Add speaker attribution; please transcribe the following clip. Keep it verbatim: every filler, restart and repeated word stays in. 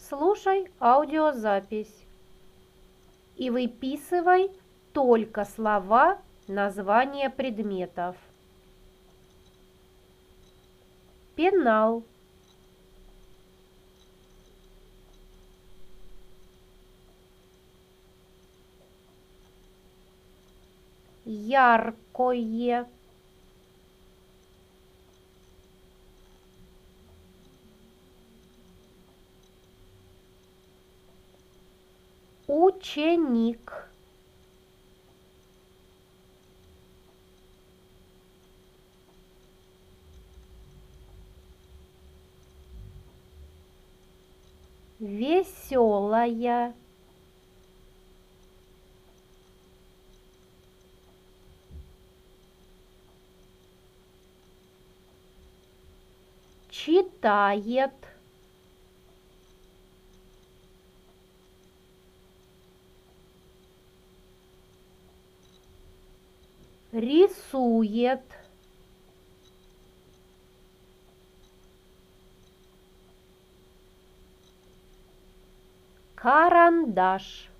Speaker 1: Слушай аудиозапись и выписывай только слова, названия предметов. Пенал. Яркое. Ученик. Веселая. Читает. Рисует. Карандаш.